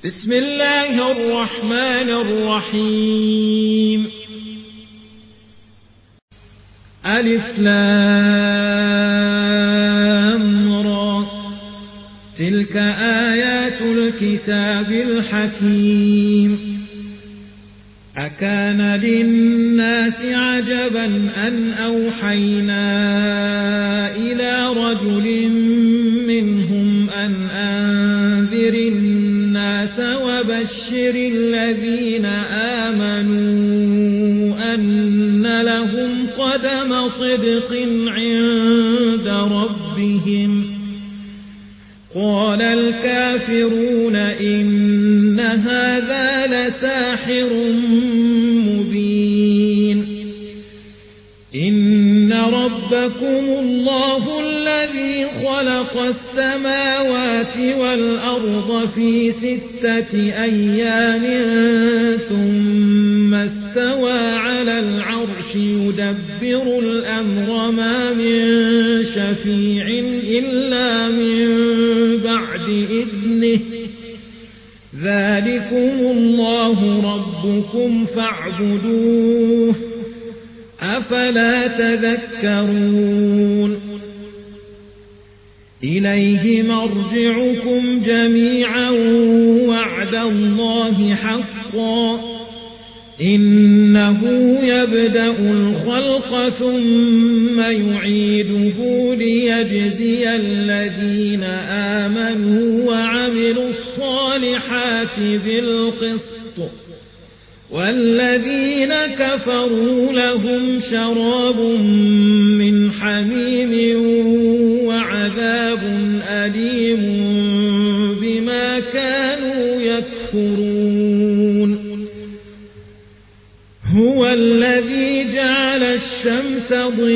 بسم الله الرحمن الرحيم. ألف لام را، تلك آيات الكتاب الحكيم. أكان للناس عجبا أن أوحينا إلى رجل منهم أن أنذر الناس وبشر الذين آمنوا أن لهم قدم صدق عند ربهم. قال الكافرون إن هذا لساحر مبين. إن ربكم الله الذي خلق السماوات والأرض في 6 أيام ثم استوى على العرش يدبر الأمر ما من شفيع إلا من بعد إذنه. ذلكم الله ربكم فاعبدوه أفلا تذكرون. إليه مرجعكم جميعا وعد الله حقا. إنه يبدأ الخلق ثم يعيده ليجزي الذين آمنوا وعملوا الصالحات بالقسط، والذين كفروا لهم شراب من حميم وعذاب أليم بما كانوا يكفرون. هو الذي جعل الشمس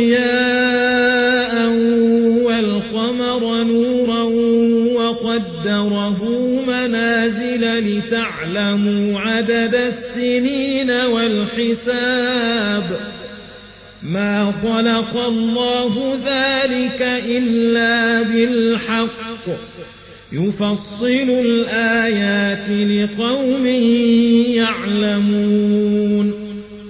ضياء والقمر نورا وقدره منازل لتعلموا عدد السنين والحساب. ما خلق الله ذلك إلا بالحق يفصل الآيات لقوم يعلمون.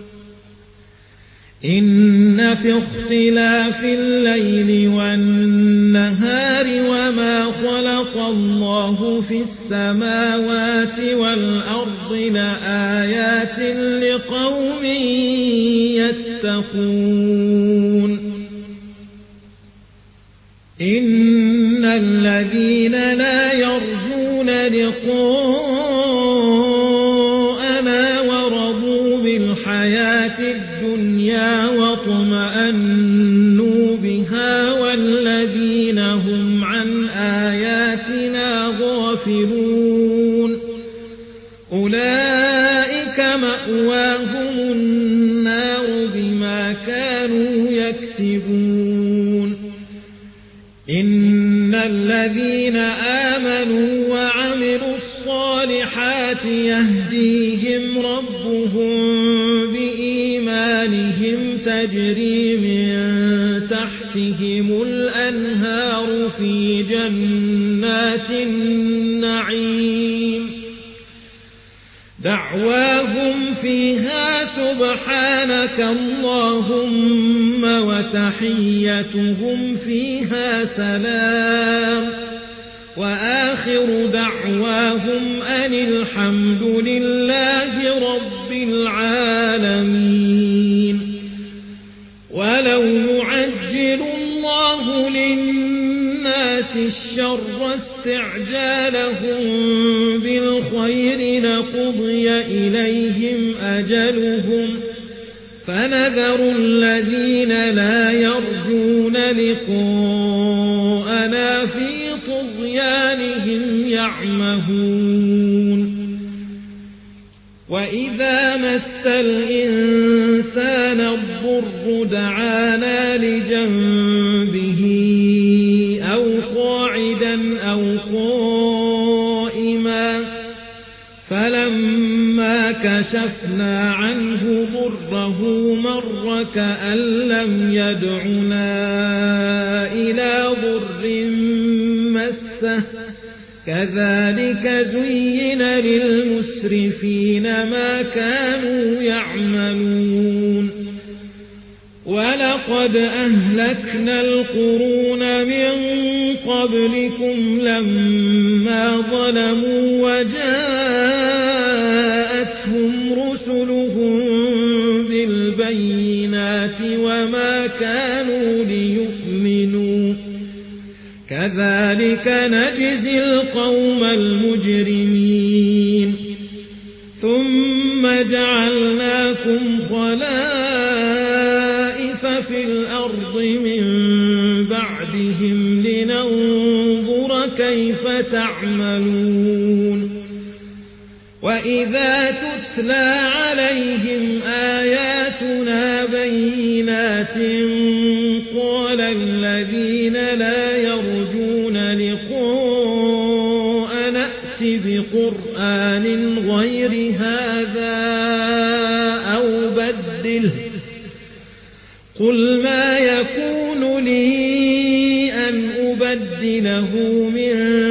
إن في اختلاف الليل والنهار وما خلق الله في السماوات والأرض لآيات لقوم يتقون. إن الذين لا يرجون لقاءنا ورضوا بالحياة الدنيا واطمأنوا بها والذين هم عن آياتنا غافلون أولئك مأواهم النار بما كانوا يكسبون. إن الذين آمنوا وعملوا الصالحات يهديهم ربهم بإيمانهم تجري من تحتهم الأنهار في جنات النعيم. دعواهم فيها سبحانك اللهم وتحيتهم فيها سلام. وآخر دعواهم أن الحمد لله رب العالمين. ولو يعجل الله للناس الشر استعجالهم بالخير لقضي إليهم أجلهم فنذر الذين لا يرجون لقاءنا في طغيانهم يعمهون. وإذا مس الإنسان الضر دعانا لجنبه أو قاعدا أو قائما فلما كشفنا عنه ضره مر كأن لم يدعنا إلى ضر مسه كذلك زين للمسرفين ما كانوا يعملون ولقد أهلكنا القرون من قبلكم لما ظلموا وجاءتهم رسلهم بالبينات وما كانوا ليؤمنوا كذلك نجزي القوم المجرمين ثم جعلناكم خلائف في الأرض من بعدهم لننظر كيف تعملون وإذا تتلى عليهم آياتنا بينات قال الذين لا يرجون لقاء نأت بقرآن غير هذا أو بدله قل ما يكون لي أن أبدله من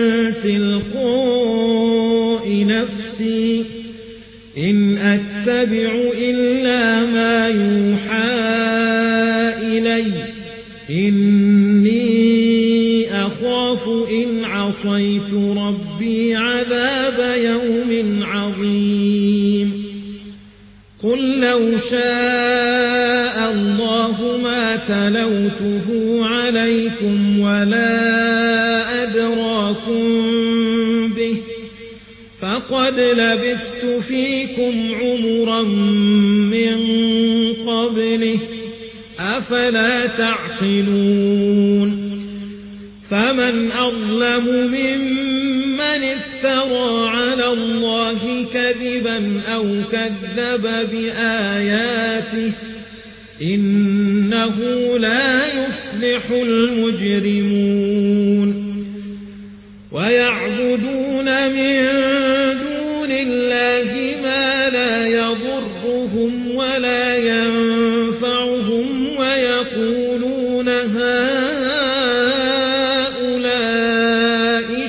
تلقاء نفسي إن أتبع إلا ما يوحى إلي إني أخاف إن عصيت ربي عذاب يوم عظيم قل لو شاء الله ما تلوته عليكم ولا أدراكم به فقد لبثت فيكم عمرا من قبله أفلا تعقلون فمن أظلم ممن افترى على الله كذبا أو كذب بآياته إنه لا يفلح المجرمون ويعبدون من دون الله ما لا يضرهم ولا ينفعهم ويقولون هؤلاء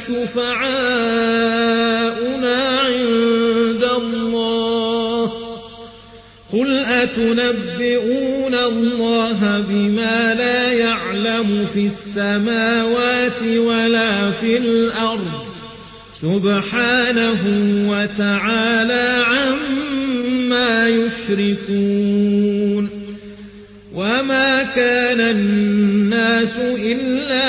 شفعاؤنا عند الله قل أتنبئون الله بما لا يعلم في السماوات ولا في الأرض سبحانه وتعالى عما يشركون وما كان الناس إلا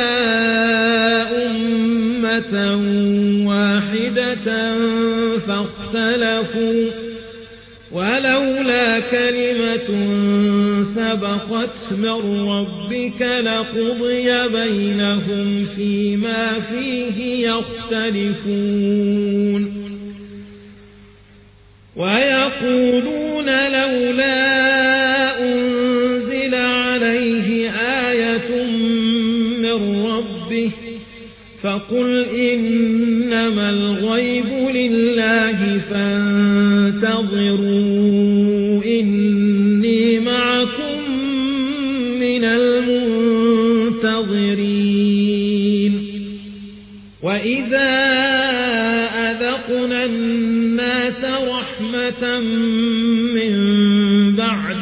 أمة واحدة فاختلفوا ولولا كلمة سبقت من ربك لقضي بينهم فيما فيه يختلفون ويقولون لولا أنزل عليه آية من ربه فقل إنما الغيب لله فانتظروا إني معكم من المنتظرين وإذا أذقنا الناس رحمة من بعد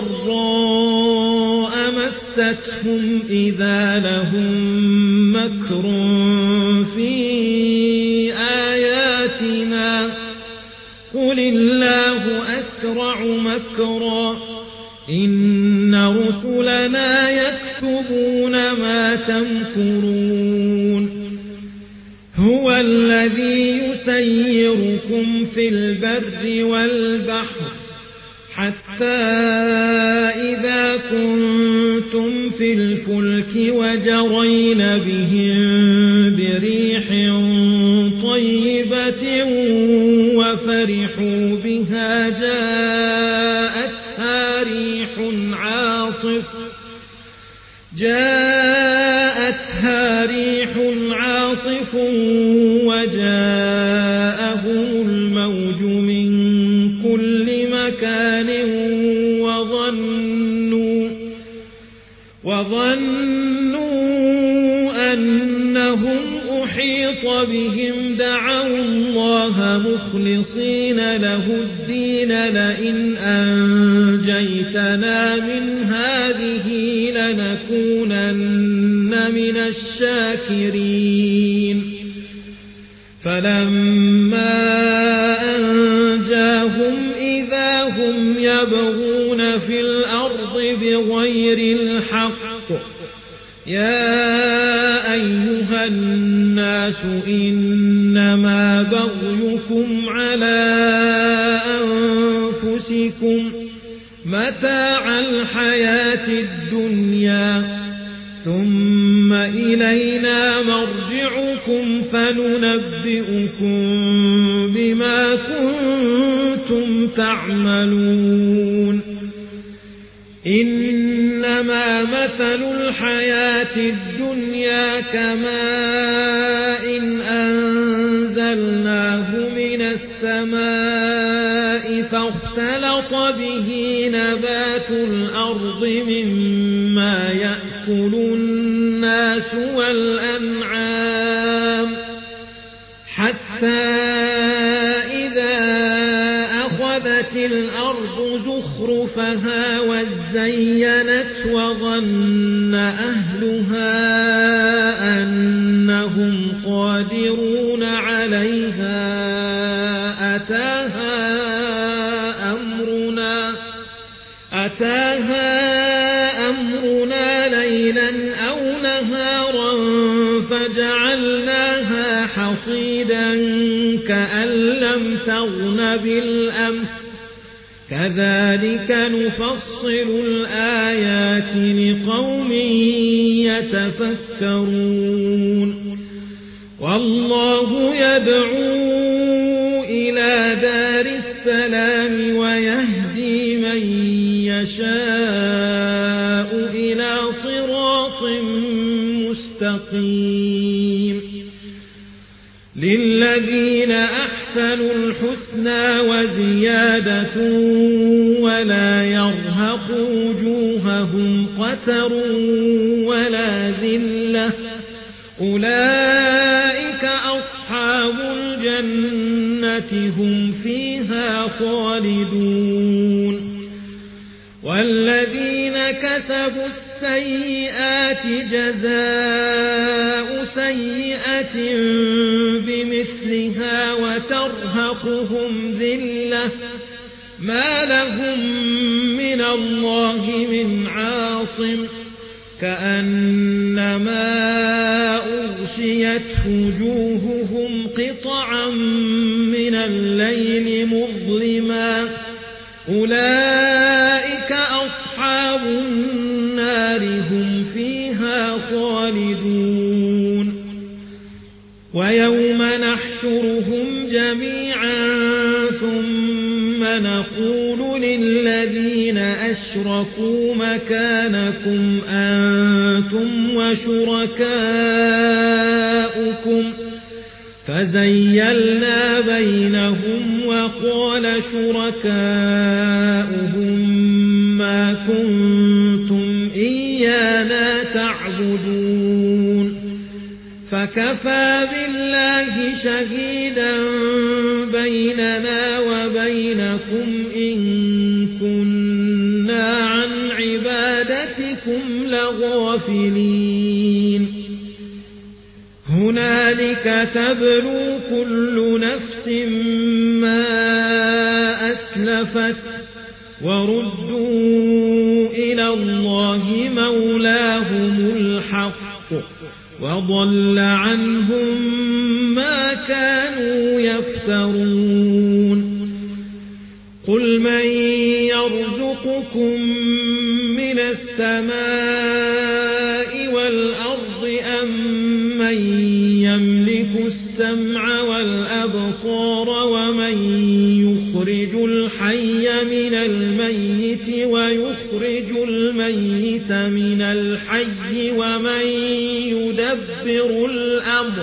ضراء مستهم إذا لهم مكر في آياتنا قل الله أسرع مكرا إن رسلنا يكتبون ما تمكرون هو الذي يسيركم في البر والبحر حتى إذا كنتم في الفلك وجرين بهم بريح طيبة وفرحوا بها جاءتها ريح عاصف وجاءهم الموج من كل مكان وظنوا أنهم أحيط أحيط بهم دعوا الله مخلصين له الدين لئن أنجيتنا من هذه لنكونن من الشاكرين فلما أنجاهم إذا هم يبغون في الأرض بغير الحق يا أيها الناس إنما بغيكم على أنفسكم متاع الحياة الدنيا ثم إلينا مرجعكم فننبئكم بما كنتم تعملون إنما مثل الحياة الدنيا كماء أنزلناه من السماء فاختلط به نبات الأرض مما يأكل الناس والأنعام حتى إذا أخذت الأرض زخرفها وزينت وظن أهلها أنهم قادرون عليها أتاها أمرنا ليلا أو نهارا فجعلناها حصيدا كأن لم تغن بالأمس كذلك نفصل الآيات لقوم يتفكرون والله يدعو إلى دار السلام ويهدي من يشاء إلى صراط مستقيم للذين أحسنوا الحسنى وزيادة ولا يرهق وجوههم قتر ولا ذلة أولئك أصحاب الجنة هم فيها خالدون والذين كسبوا السيئات جزاء سيئة بمثلها وترهقهم ذلة ما لهم من الله من عاصم كأنما أغشيت وجوههم قطعا من الليل مظلما أولئك أصحاب النار هم فيها خالدون ويوم نحشرهم جميعا ثم نقول للذين أشركوا مكانكم أنتم وشركاؤكم فزيلنا بينهم وقال شركاؤهم ما كنتم إيانا تعبدون فكفى بالله شهيدا بيننا وبينكم إن كنا عن عبادتكم لغافلين هنالك تبلو كل نفس ما أسلفت وردوا إلى الله مولاهم الحق وضل عنهم ما كانوا يفترون قل من يرزقكم من السماء والأرض أم من يملك السمع والأبصار ومن يخرج الحي من الميت ويخرج الميت من الحي ومن يدبر الأمر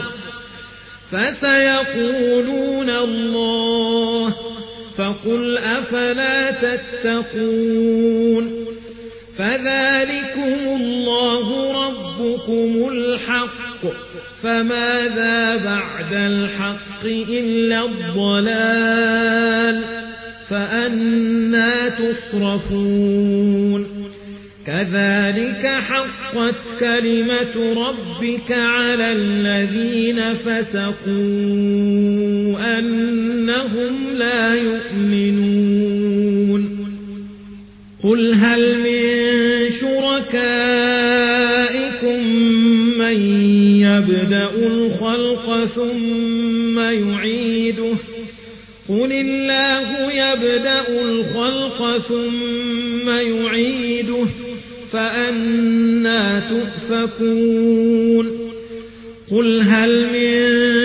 فسيقولون الله فقل أفلا تتقون فذلكم الله ربكم الحق فماذا بعد الحق إلا الضلال فأنى تصرفون كذلك حقت كلمة ربك على الذين فسقوا أنهم لا يؤمنون قل هل من شركائكم من يبدأ الخلق ثم يعيده قل الله يبدأ الخلق ثم يعيده فأنى تؤفكون قل هل من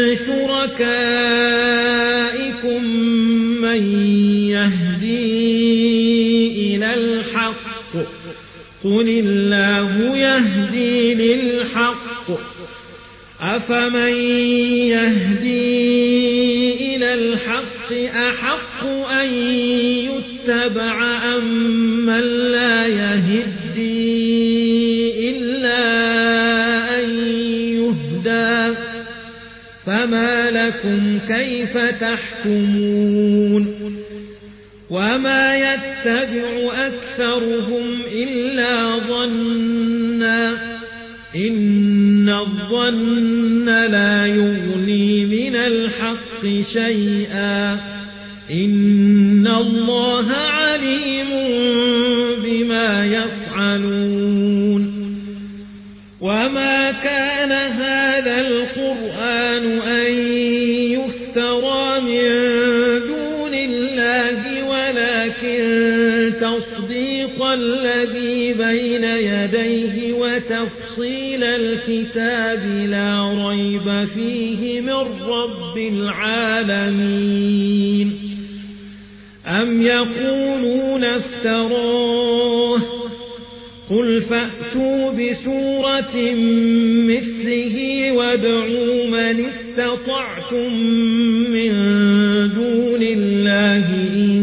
شركائكم من يهدي إلى الحق قل الله يهدي للحق أفمن يهدي إلى الحق أحق أن يتبع أم من لا يهدي إلا أن يهدى فما لكم كيف تحكمون وما يتبع أكثرهم إلا ظنا إن الظن لا يغني من الحق شيئا إن الله عليم بما يفعلون وما كان هذا القرآن أن يفترى من دون الله ولكن تصديق الذي بين يديه وتفصيل الكتاب لا ريب فيه من رب العالمين أم يقولون افتراه قل فأتوا بسورة مثله وادعوا من استطعتم من دون الله إن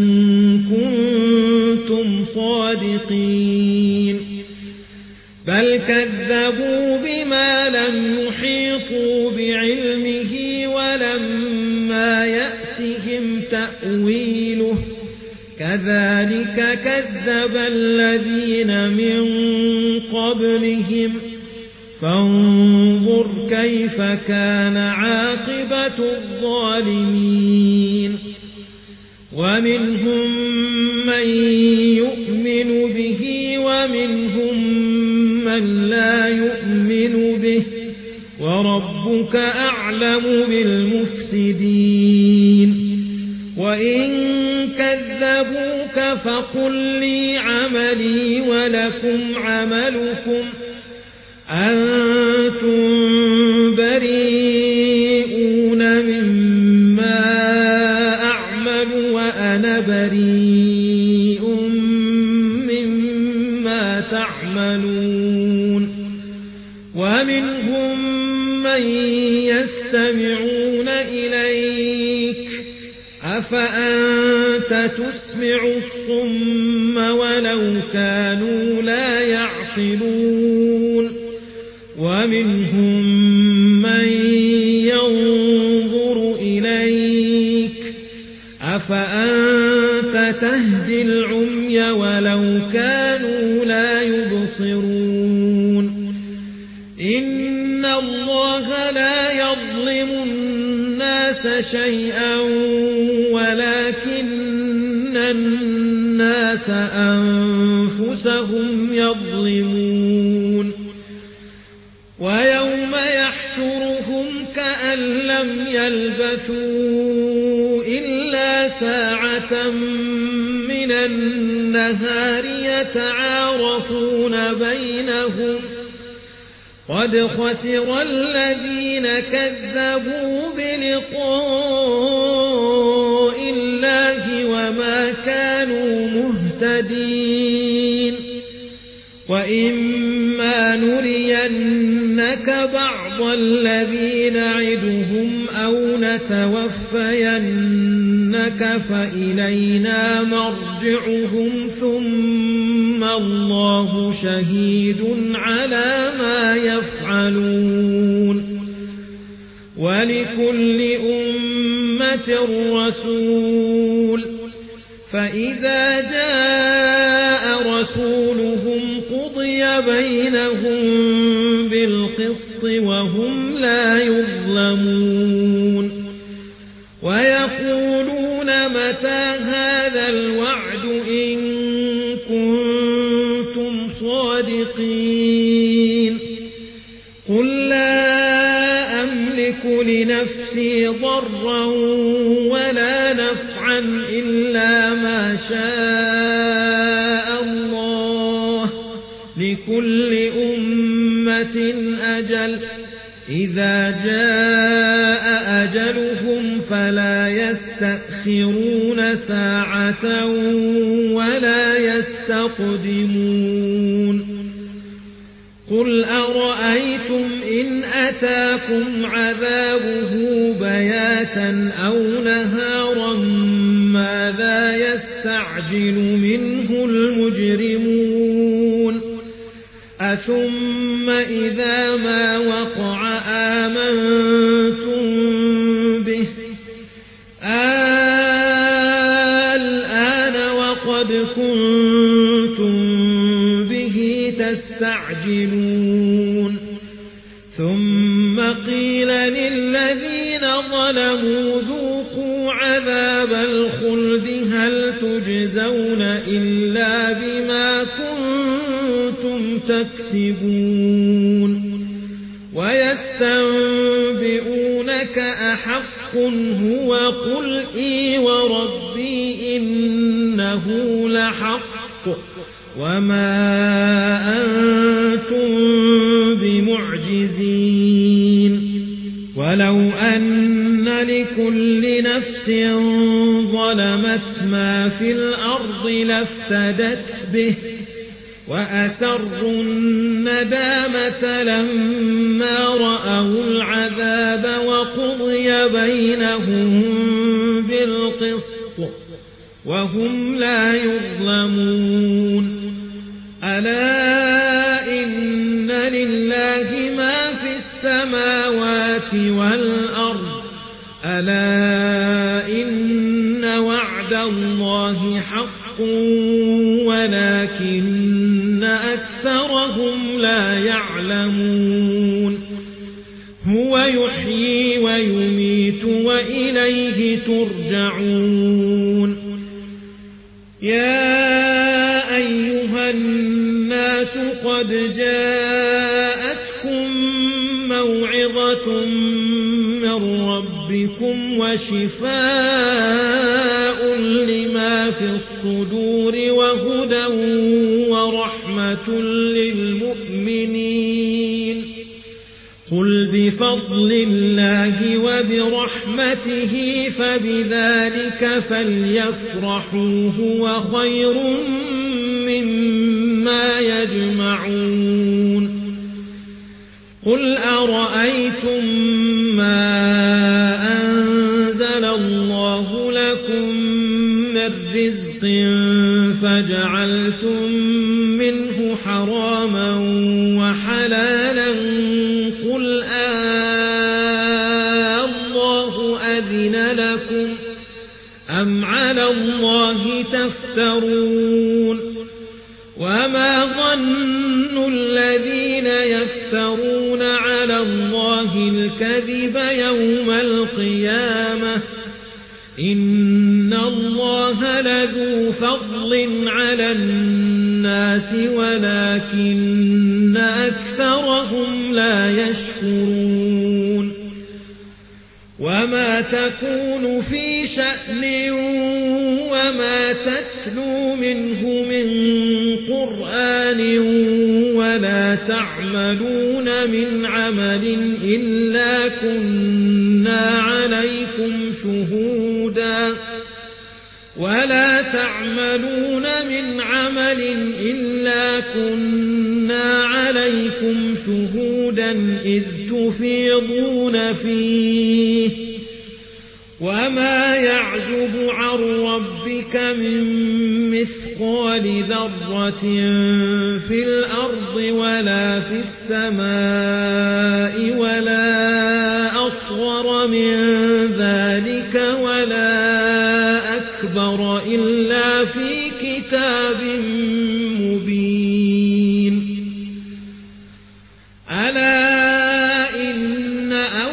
كنتم صادقين بل كذبوا بما لم يحيطوا بعلمه ولما يأتهم تأويله كذلك كذب الذين من قبلهم فانظر كيف كان عاقبة الظالمين ومنهم من يؤمن به ومنهم من لا يؤمن به وربك أعلم بالمفسدين وإن كذبوك فقل لي عملي ولكم عملكم أنتم بريئون مما أعمل وأنا بريء مما تعملون ومنهم من يستمعون إليك أفأنت تسمع الصم ولو كانوا لا يعقلون ومنهم من ينظر إليك أفأنت تهدي العمي ولو كانوا لا يبصرون إن الله لا يظلم الناس شيئا ولكن الناس أنفسهم يظلمون ويوم يحشرهم كأن لم يلبثوا إلا ساعة من النهار يتعارفون بينهم قد خسر الذين كذبوا بلقاء الله وما كانوا مهتدين وإما نرينك بعض الذي نعدهم أو نتوفينك فإلينا مرجعهم ثم الله شهيد على ما يفعلون ولكل أمة رسول فإذا جاء رسولهم قضي بينهم بالقسط وهم لا يظلمون ويقولون متى هذا الوعد إن كنتم صادقين قل لا أملك لنفسي ضرا ولا نفعا إلا ما شاء الله لكل أمة أجل إذا جاء أجلهم فلا يستأخرون ساعة ولا يستقدمون قل أرأيتم إن أتاكم عذابه بياتا أو نهارا ماذا يستعجل منه المجرمون أثم إذا ما وقع آمنتم به الآن وقد كنتم به تستعجلون ثم قيل للذين ظلموا ذوقوا عذاب الخلد هل تجزون إلا بما كنتم تكسبون ويستنبئونك أحق هو قل إي وربي إنه لحق وما أنتم بمعجزين ولو أن لكل نفس ظلمت ما في الأرض لافتدت به وأسروا الندامة لما رأوا العذاب وقضي بينهم بالقسط وهم لا يظلمون ألا إن لله ما في السماوات والأرض ألا إن وعد الله حق ولكن أكثرهم لا يعلمون هو يحيي ويميت وإليه ترجعون يا أيها الناس قد جاءتكم موعظة من ربكم وشفاء لما في الصدور وهدى ورحمة للمؤمنين قل بفضل الله وبرحمته فبذلك فليفرحوا هو خير مما يجمعون قل أرأيتم ما أنزل الله لكم من رزق فجعلتم منه حراما وحلالا قل الله أذن لكم أم على الله تفترون وما ظن الذين يفترون على الله الكذب يوم القيامة إن الله لذو فضل على الناس ولكن أكثرهم لا يشكرون وما تكون في شأن وما تتلو منه من قرآن ولا تعملون من عمل إلا كنا عليكم شهودا إذ تفيضون فيه وما يعزب عن ربك من مثقال ذرة في الأرض ولا في السماء ولا أصغر من ذلك ولا أكبر إلا في كتاب مبين. ألا إن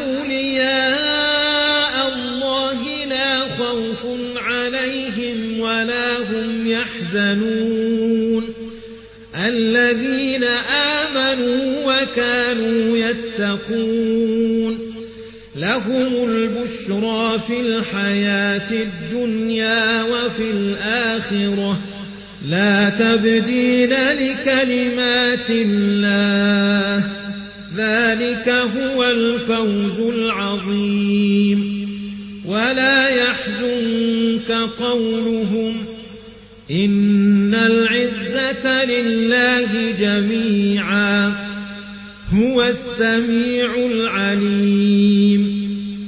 أولياء الله لا خوف عليهم ولا هم يحزنون الذين آمنوا وكانوا يتقون لهم البشرى في الحياة الدنيا وفي الآخرة لا تبديل لكلمات الله ذلك هو الفوز العظيم. ولا يحزنك قولهم إن العزة لله جميعا هو السميع العليم.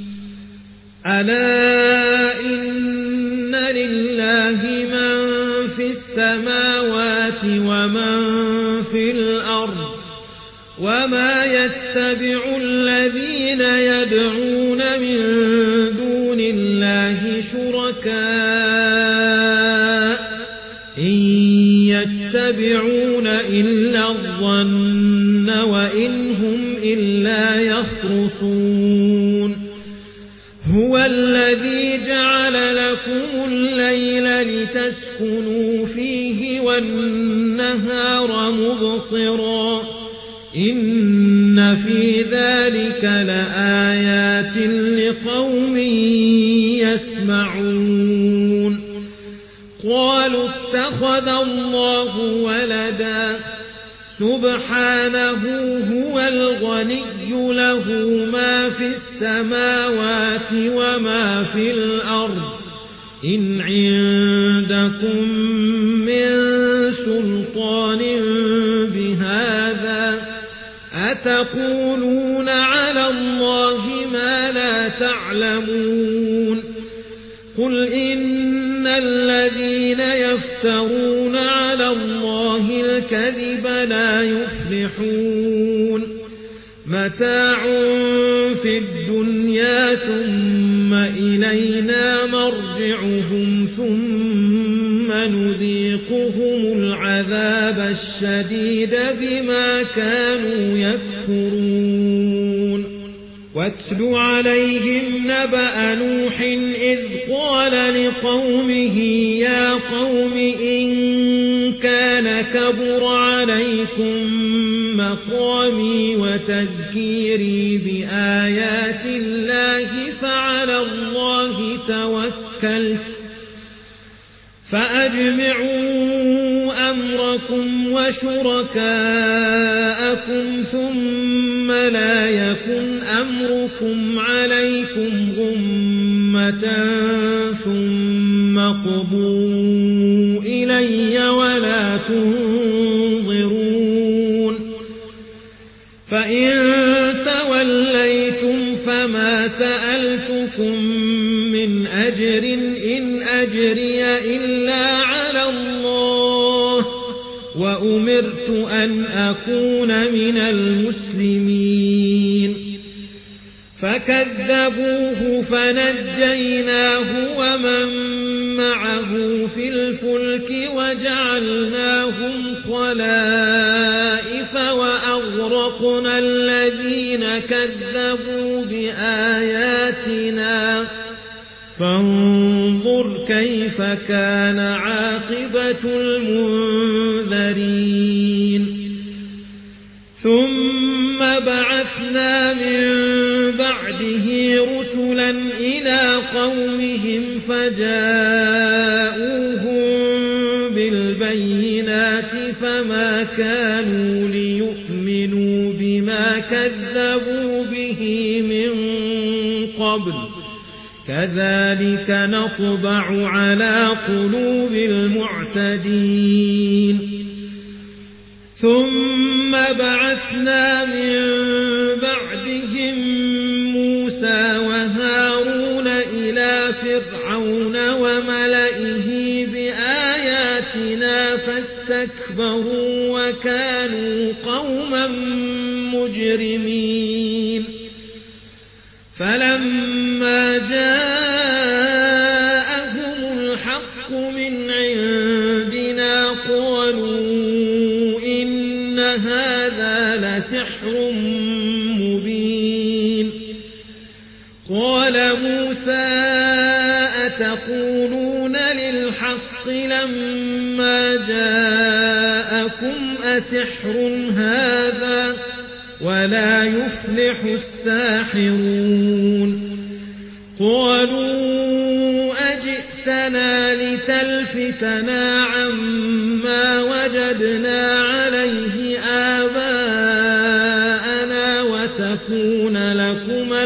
ألا إن لله من في السماوات ومن في الأرض وما يتبع الذين يدعون من دون الله شركاء إن يتبعون إلا الظن وإن هم إلا يخرصون. هو الذي جعل لكم الليل لتسكنوا فيه والنهار مبصرا إن في ذلك لآيات لقوم يسمعون. قالوا اتخذ الله ولدا سبحانه هو الغني له ما في السماوات وما في الأرض إن عندكم من سلطان بهذا أتقولون على الله ما لا تعلمون. قل إن الذين يفترون على الله الكذب لا يفلحون متاع في الدنيا ثم إلينا مرجعهم ثم نذيقهم العذاب الشديد بما كانوا يكفرون. واتل عليهم نبأ نوح إذ قال لقومه يا قوم إن كان كبر عليكم مقامي وتذكيري بآيات الله فعلى الله توكلت فأجمعوا أمركم وشركاءكم ثم لا يكن أمركم عليكم غمة ثم قضوا إلي ولا تنظرون. فإن توليتم فما سألتكم من أجر إن أجري إلا على الله وأمرت أن أكون من المسلمين. فكذبوه فنجيناه ومن معه في الفلك وجعلناهم خلائف وأغرقنا الذين كذبوا بآياتنا فانظر كيف كان عاقبة المنذرين. ثم بعثنا من بعده رسلا إلى قومهم فجاءوهم بالبينات فما كانوا ليؤمنوا بما كذبوا به من قبل كذلك نطبع على قلوب المعتدين. ثم بعثنا من بعدهم موسى وهارون إلى فرعون وملئه بآياتنا فاستكبروا وكانوا قوما مجرمين. فلما فلما جاءهم الحق من عندنا قالوا إن هذا لسحر مبين قال موسى أتقولون للحق لما جاءكم أسحر هذا ولا يفلح الساحرون قالوا أجئتنا لتلفتنا عما وجدنا عليه آباءنا وتكون لكما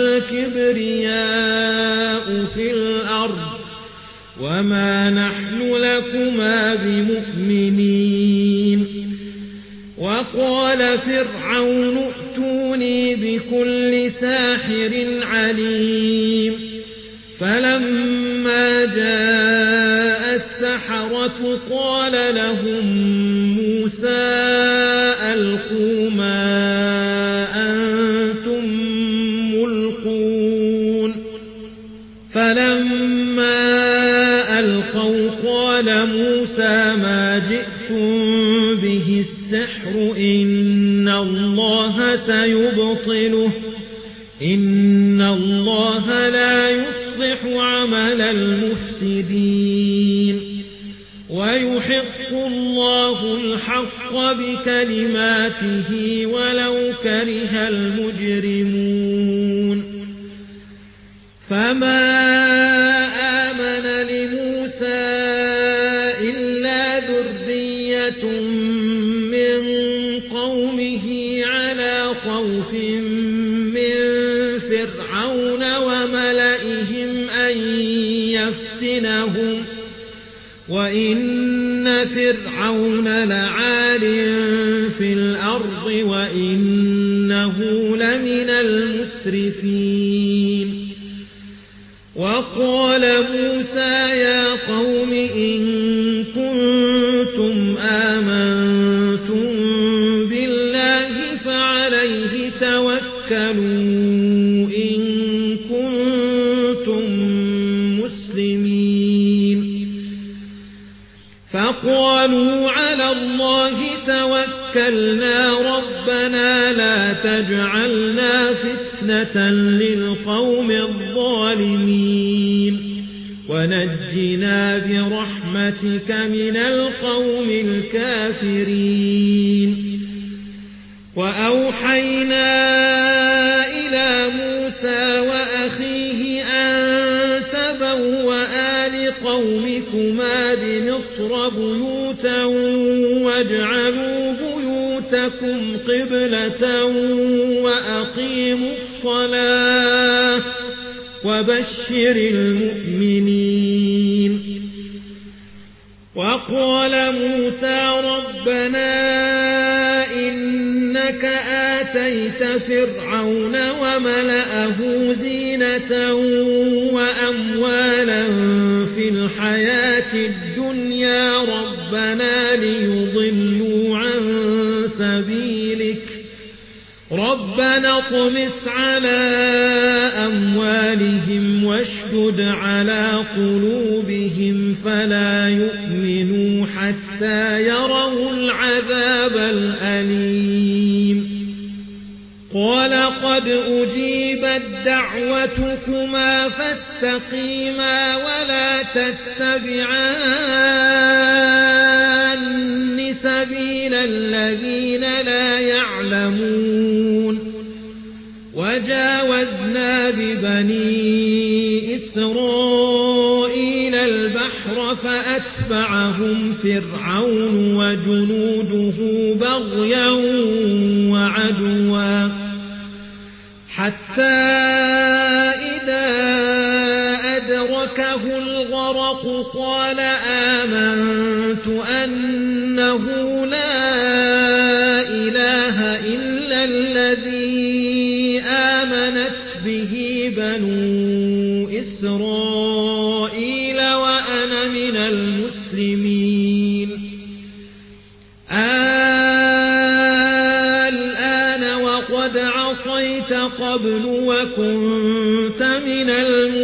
الكبرياء في الأرض وما نحن لكما بمؤمنين وقال فرعون ائتوني بكل ساحر عليم فلما جاء السحرة قال لهم موسى ألقوا ما أنتم ملقون فلما ألقوا قال موسى ما جئتم به السحر إن الله سيبطله إن الله لا يصلح عمل المفسدين ويحق الله الحق بكلماته ولو كره المجرمون فما آمن لموسى إلا ذرية من قومه على خوف من فرعون وملئهم أن يفتنهم وإن فرعون لعال في الأرض وإنه لمن المسرفين وقال موسى يا قوم إن كنتم آمنتم بالله فعليه توكلوا إن كنتم مسلمين فقالوا على الله توكلنا ربنا لا تجعلنا فتنة للقوم الظالمين ونجنا برحمتك من القوم الكافرين وأوحينا إلى موسى وأخيه أن تبوأ لقومكما بمصر بيوتا واجعلوا بيوتكم قبلة وأقيموا الصلاة وبشر المؤمنين وقال موسى ربنا إنك آتيت فرعون وملأه زينة وأموالا في الحياة الدنيا ربنا ليضلوا عن سبيلك ربنا اطمس على أموالهم واشدد على قلوبهم فلا يؤمنوا حتى يروا العذاب الأليم قال قد أجيبت دعوتكما فاستقيما ولا تتبعان سبيل الذين لا يعلمون وجاوزنا ببني إسرائيل البحر فأتبعهم فرعون وجنوده بغيا وعدوا حتى إذا أدركه الغرق قال آمنت أنه لا إله إلا الذي آمنت به بنو إسرائيل وأنا من المسلمين الآن وقد عصيت قبل وكنت من المسلمين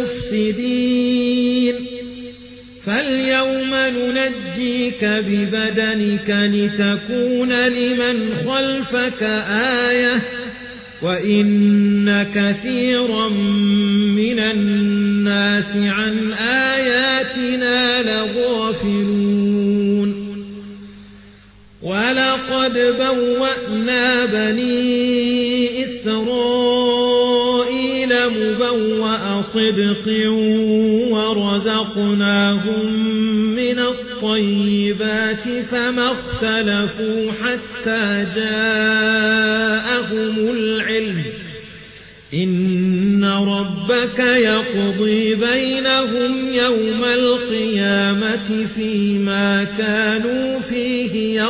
اليوم ننجيك ببدنك لتكون لمن خلفك آية وإن كثيرا من الناس عن آياتنا لغافلون ولقد بوأنا بني إسرائيل مبوأ صدق ورزقناهم من الطيبات فما اختلفوا حتى جاءهم العلم إن ربك يقضي بينهم يوم القيامة فيما كانوا فيه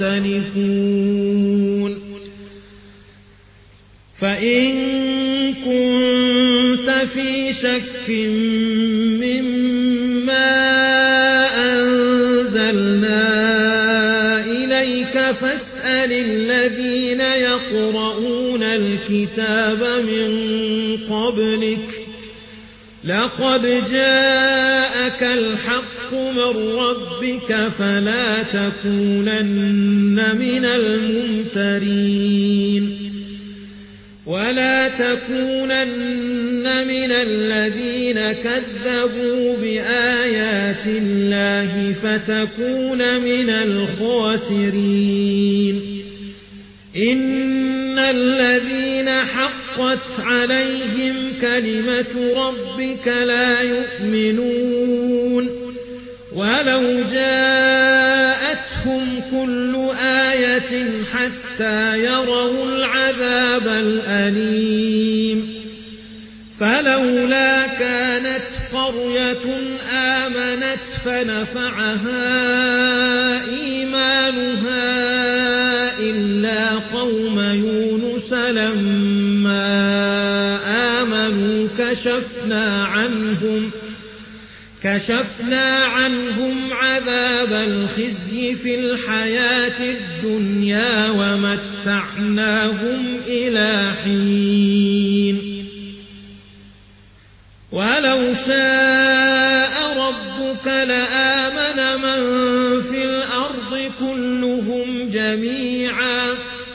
يختلفون فإن كنت في شك مما أنزلنا إليك فاسأل الذين يقرؤون الكتاب من قبلك لقد جاءك الحق من ربك فلا تكونن من الممترين ولا تكونن من الذين كذبوا بآيات الله فتكون من الخاسرين إن الذين حقت عليهم كلمة ربك لا يؤمنون ولو جاءتهم كل آية حتى يروا العذاب الأليم فلولا كانت قرية آمنت فنفعها إيمانها إلا قوم يونس لما آمنوا كشفنا عنهم عذاب الخزي في الحياة الدنيا ومتعناهم إلى حين ولو شاء ربك لآمن من في الأرض كلهم جميعا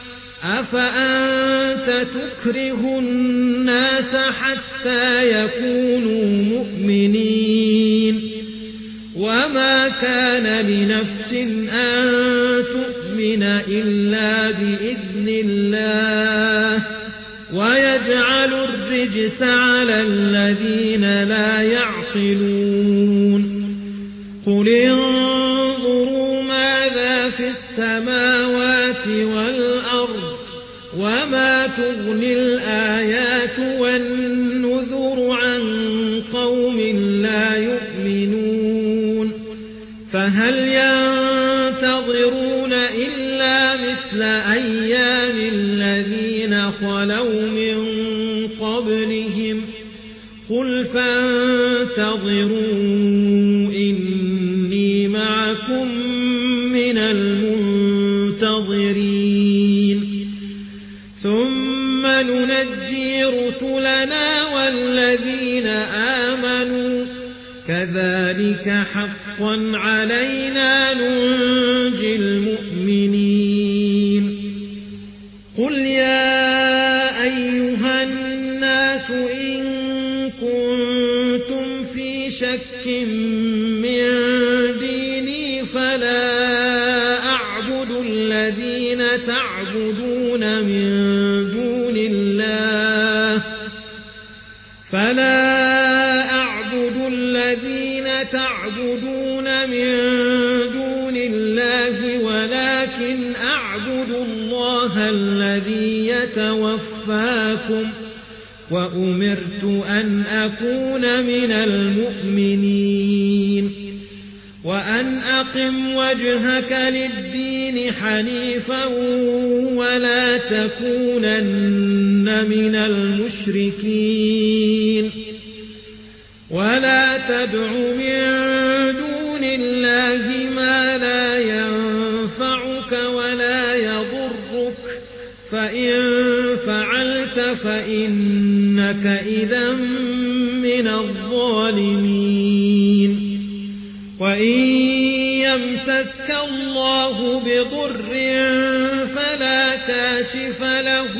أفأنت تكره الناس حتى يكونوا مؤمنين وما كان لنفس أن تؤمن إلا بإذن الله ويجعل الرجس على الذين لا يعقلون قل انظروا ماذا في السماوات والأرض وما تغني الآيات والنذر عن قوم لا يؤمنون فهل ينتظرون إلا مثل أيام الذين خلوا من قبلهم قل فانتظروا إني معكم من المنتظرين ثم ننجي رسلنا والذين آمنوا كذلك حقا علينا ننجي المؤمنين قل يا أيها الناس إن كنتم في شك من ديني فلا أعبد الذين تعبدون من دون الله ولكن أعبد الله الذي يتوفاكم وأمرت أن أكون من المؤمنين وأن أقم وجهك للدين حنيفا ولا تكونن من المشركين ولا تدع من دون الله ما لا ينفعك ولا يضرك فإن فعلت فإنك إذا من الظالمين وإن وإن يمسسك الله بضر فلا كاشف له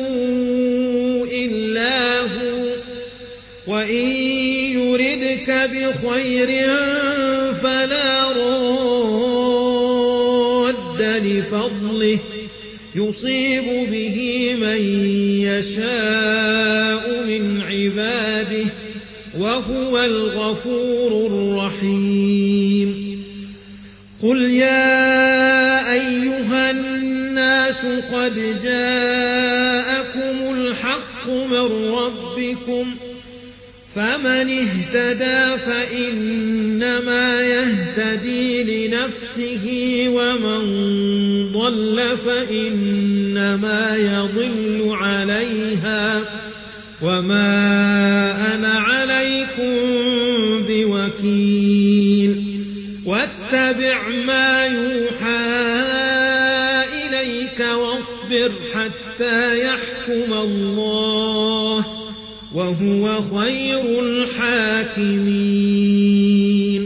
إلا هو وإن يردك بخير فلا راد لفضله يصيب به من يشاء من عباده وهو الغفور الرحيم قل يا أيها الناس قد جاءكم الحق من ربكم فمن اهتدى فإنما يهتدي لنفسه ومن ضل فإنما يضل عليها وما أنا عليكم بوكيل واتبع ما يوحى إليك واصبر حتى يحكم الله وهو خير الحاكمين